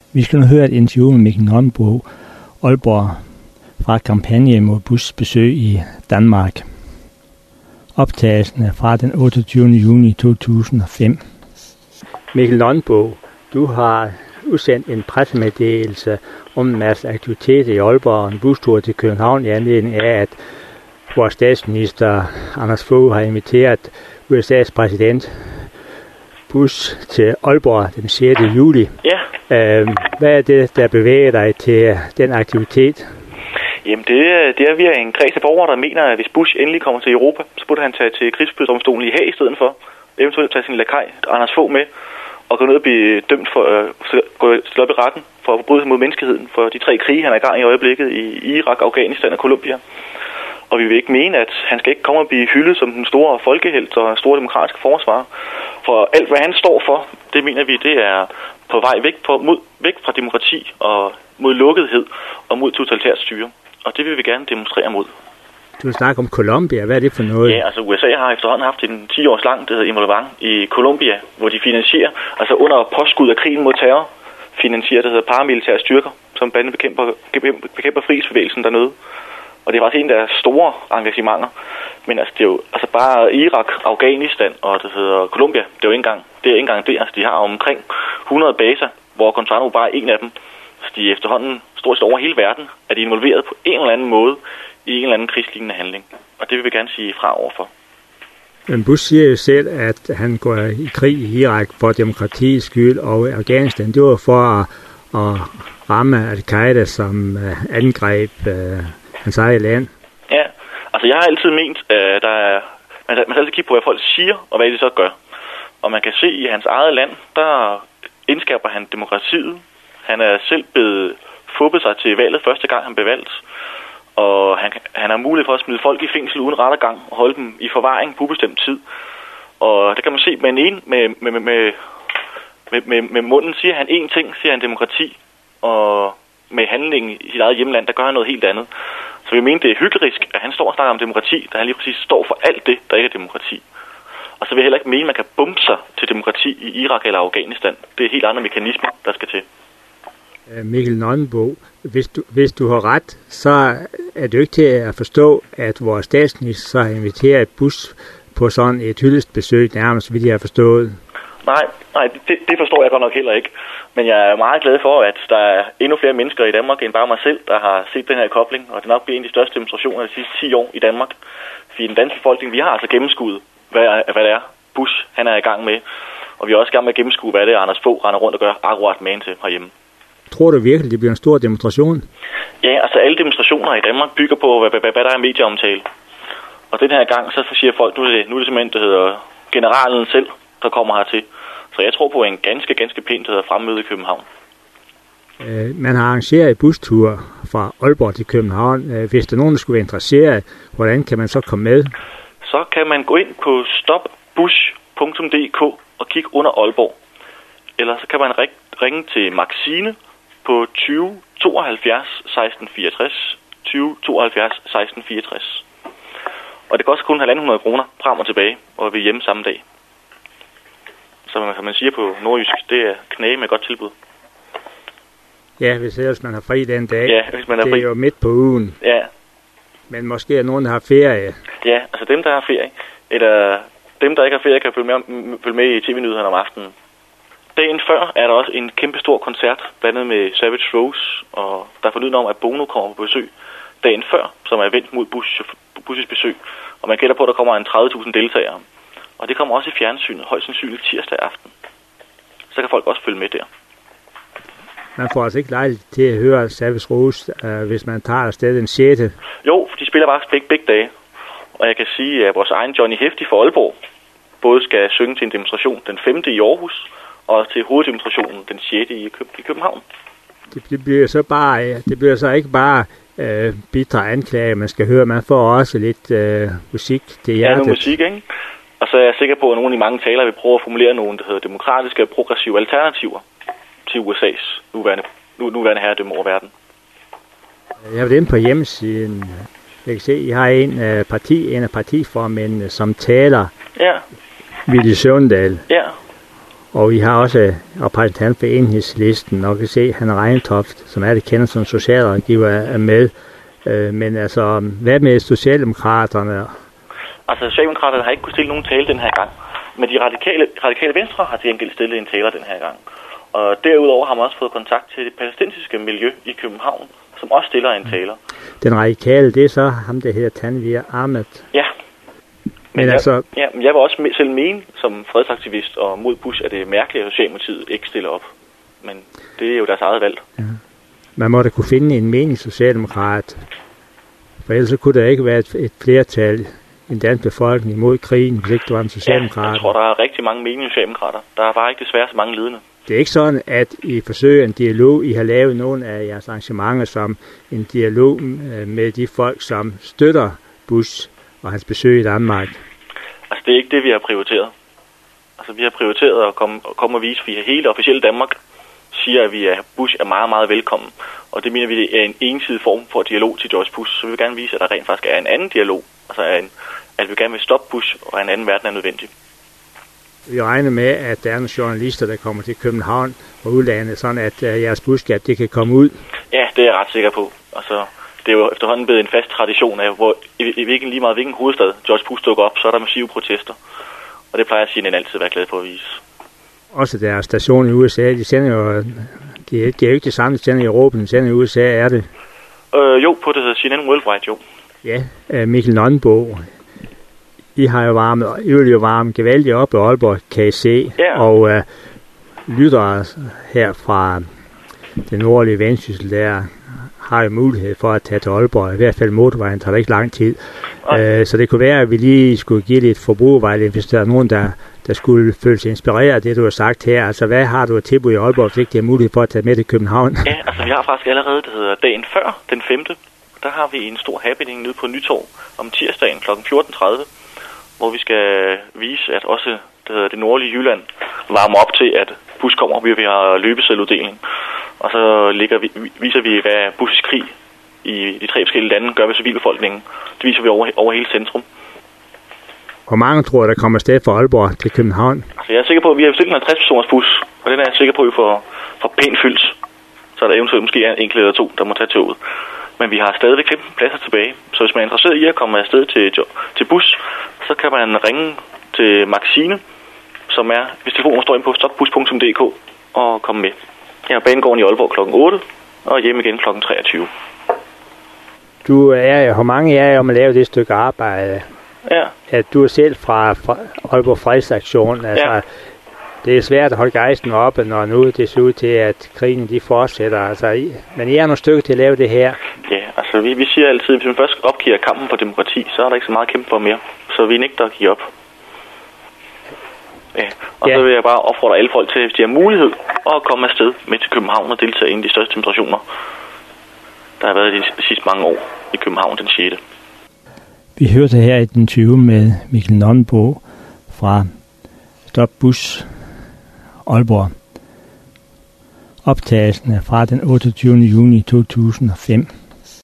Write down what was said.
Vi skal nu høre et interview med Mikkel Nonbo, Aalborg, fra kampagne mod Bushs besøg i Danmark. Optagelsen er fra den 28. juni 2005. Mikkel Nonbo, du har udsendt en pressemeddelelse om en masse aktiviteter i Aalborg og en bustur til København i anledning af, at vores statsminister Anders Fogh har inviteret USA's præsident Bush til Aalborg den 6. juli. Ja. Hvad er det, der bevæger dig til den aktivitet? Jamen det er via en kreds af borgere, der mener, at hvis Bush endelig kommer til Europa, så burde han tage til krigsbydomstolen i Haag i stedet for. Eventuelt tage sin lakaj, Anders Fogh, med og gå ned og blive dømt for gå til op i retten for at forbryde sig mod menneskeheden for de 3 krige, han er i gang i øjeblikket i Irak, Afghanistan og Colombia. Og vi vil ikke mene, at han skal ikke komme og blive hyldet som den store folkehelt og store demokratiske forsvarer. For alt, hvad han står for, det mener vi, det er på vej væk fra demokrati og mod lukkethed og mod totalitært styre. Og det vil vi gerne demonstrere mod. Du snakker om Colombia. Hvad er det for noget? Ja, altså USA har efterhånden haft en 10 års lang, det hedder involvement i Colombia, hvor de finansierer, altså under påskud af krigen mod terror, finansierer, det hedder paramilitære styrker, som blandt andet bekæmper frihedsbevægelsen dernede. Og det er faktisk en af deres store engagementer. Men altså, det er jo altså bare Irak, Afghanistan og det hedder Colombia, det er jo ikke engang det. Altså, de har omkring 100 baser, hvor Guantánamo bare er en af dem. Så de er efterhånden stort set over hele verden, at de er involveret på en eller anden måde i en eller anden krigslignende handling. Og det vil vi gerne sige fra overfor. Men Bush siger jo selv, at han går i krig i Irak for demokratiets skyld, og Afghanistan, det var for at ramme Al-Qaida, som angreb hans eget land. Ja, altså jeg har altid ment, at man skal altid kigge på, hvad folk siger, og hvad de så gør. Og man kan se, i hans eget land, der indskaber han demokratiet. Han er selv blevet fubbet sig til valget første gang, han blev valgt. Og han har mulighed for at smide folk i fængsel uden rettergang og holde dem i forvaring på ubestemt tid. Og der kan man se, med munden siger han én ting, siger han demokrati. Og med handlingen i sit eget hjemland, der gør han noget helt andet. Så vi mener, det er hyklerisk, at han står og snakker om demokrati, da han lige præcis står for alt det, der ikke er demokrati. Og så vil jeg heller ikke mene, at man kan bombe sig til demokrati i Irak eller Afghanistan. Det er helt andre mekanismer, der skal til. Mikkel Nonbo, hvis du har ret, så er det jo ikke til at forstå, at vores statsminister så har inviteret Bush på sådan et hyldestbesøg, nærmest vil jeg have forstået. Nej, det forstår jeg godt nok heller ikke. Men jeg er meget glad for, at der er endnu flere mennesker i Danmark end bare mig selv, der har set den her kobling. Og det nok bliver en af de største demonstrationer de sidste 10 år i Danmark. Fordi den danske befolkning, vi har altså gennemskuet, hvad det er, Bush han er i gang med. Og vi er også i gang med at gennemskue, hvad det er, Anders Fogh render rundt og gør akkurat magen til herhjemme. Tror du virkelig, det bliver en stor demonstration? Ja, altså alle demonstrationer i Danmark bygger på, hvad der er medieomtale. Og den her gang, så siger folk, nu er det simpelthen, det hedder generalen selv, der kommer hertil. Så jeg tror på en ganske pænt, der hedder fremmøde i København. Man har arrangeret et bustur fra Aalborg til København. Hvis der er nogen, der skulle være interesseret, hvordan kan man så komme med? Så kan man gå ind på stopbush.dk og kigge under Aalborg. Eller så kan man ringe til Maxine på 20 72 16 64, 20 72 16 64. Og det koster kun 1.500 kroner frem og tilbage, og vi er hjemme samme dag. Så man siger på nordjysk, det er knæge med godt tilbud. Ja, hvis ellers man har fri den dag. Ja, hvis man har fri. Det er jo midt på ugen. Ja. Men måske er nogen, der har ferie. Ja, altså dem, der har ferie, eller dem, der ikke har ferie, kan følge med i TV-nyhederne om aftenen. Dagen før er der også en kæmpe stor koncert, blandet med Savage Rose, og der er forlyden om, at Bono kommer på besøg dagen før, som er vendt mod Bush's besøg. Og man gætter på, at der kommer en 30.000 deltagere. Og det kommer også i fjernsynet, højst sandsynligt tirsdag aften. Så kan folk også følge med der. Man får altså ikke lejlighed til at høre Savage Rose, hvis man tager afsted den 6. Jo, de spiller faktisk begge dage. Og jeg kan sige, at vores egen Johnny Hefti fra Aalborg både skal synge til en demonstration den 5. i Aarhus, og til hoveddemonstrationen den 6. i København. Det bliver så ikke bare bitre anklager, man skal høre. Man får også lidt musik til hjertet. Ja, noget musik, ikke? Og så er jeg sikker på, at nogle af de mange talere vil prøve at formulere nogle, der hedder demokratiske og progressive alternativer til USA's nuværende herredømme over verden. Jeg var inde på hjemmesiden. Jeg kan se, I har en af partiformændene, som taler. Ja. Villy Søvndal. Ja. Og I har også repræsentant for Enhedslisten, og kan se, han Reintoft, som alle kender som socialrådgiver, er med. Men altså, hvad med Socialdemokraterne? Altså, Socialdemokraterne har ikke kunnet stille nogen tale den her gang. Men de radikale Venstre har til gengæld stillet en taler den her gang. Og derudover har man også fået kontakt til det palæstinensiske miljø i København, som også stiller en taler. Den radikale, det er så ham, der hedder Tanvir Ahmed. Ja. Men jeg vil også selv mene, som fredsaktivist og mod Bush, at det er mærkeligt, at Socialdemokratiet ikke stiller op. Men det er jo deres eget valg. Ja. Man må da kunne finde en mening socialdemokrat. For ellers kunne der ikke være et flertal i den danske befolkning imod krigen, hvis ikke der var en socialdemokrat. Ja, jeg tror, der er rigtig mange menige socialdemokrater. Der er bare ikke desværre så mange ledende. Det er ikke sådan, at I forsøger en dialog. I har lavet nogle af jeres arrangementer som en dialog med de folk, som støtter Bush og hans besøg i Danmark. Altså, det er ikke det, vi har prioriteret. Altså, vi har prioriteret at komme og vise, at vi er hele officielle Danmark siger, at Bush er meget, meget velkommen. Og det mener vi er en ensidig form for dialog til George Bush. Så vi vil gerne vise, at der rent faktisk er en anden dialog. Altså, at vi gerne vil stoppe Bush, og en anden verden er nødvendig. Vi regner med, at der er nogle journalister, der kommer til København og udlandet, sådan at jeres budskab det kan komme ud. Ja, det er jeg ret sikker på. Altså, det er jo efterhånden blevet en fast tradition af, hvor lige meget hvilken hovedstad George Bush dukker op, så er der massive protester. Og det plejer CNN altid at være glad for at vise. Også deres station i USA, de sender jo, de er jo ikke det samme, de sender i Europa, de sender i USA, er det? Jo, på det hedder CNN Worldwide, jo. Ja, Mikkel Nonbo. I har jo varmet gevaldigt op i Aalborg, kan I se, ja. Og lyttere her fra den nordlige Vendsyssel, der har jo mulighed for at tage til Aalborg. I hvert fald motorvejen tager det ikke lang tid. Så det kunne være, at vi lige skulle give lidt forbrugervejledning, hvis der er nogen, der skulle føle sig inspireret af det, du har sagt her. Altså, hvad har du at tilbyde i Aalborg, hvis ikke det er mulighed for at tage med til København? Ja, altså vi har faktisk allerede, det hedder dagen før, den 5. Der har vi en stor happening nede på Nytorv om tirsdagen kl. 14.30, hvor vi skal vise, at også det nordlige Jylland varmer op til, at Bush kommer. Vi har løbeseddeluddeling. Og så viser vi, hvad Bushs krig i de 3 forskellige lande gør ved civilbefolkningen. Det viser vi over hele centrum. Hvor mange tror der kommer afsted fra Aalborg til København? Altså, jeg er sikker på, at vi har bestilt en 50-personers bus, og den er jeg sikker på, at vi får pænt fyldt. Så er der eventuelt måske en enkelt eller 2, der må tage toget. Men vi har stadigvæk 15 pladser tilbage. Så hvis man er interesseret i at komme afsted til bus, så kan man ringe til Maxine, som er, hvis telefonen står inde på stopbus.dk, og komme med. Jeg er banegården i Aalborg kl. 8, og hjem igen kl. 23. Hvor mange er om at lave det stykke arbejde? Ja. At du er selv fra Aalborg Fredsaktion. Altså, ja. Det er svært at holde gejsten oppe, når nu det ser ud til, at krigen de fortsætter. Altså, men I er nogle stykker til at lave det her. Ja, altså vi siger altid, at hvis man først opgiver kampen for demokrati, så er der ikke så meget at kæmpe for mere. Så vi nægter at give op. Ja. Og så vil jeg bare opfordre alle folk til, hvis de har mulighed, at komme afsted med til København og deltage i de største demonstrationer, der har været de sidste mange år i København den 6. Vi hørte her et interview med Mikkel Nonbo fra Stop Bush Aalborg. Optagelsen er fra den 28. juni 2005.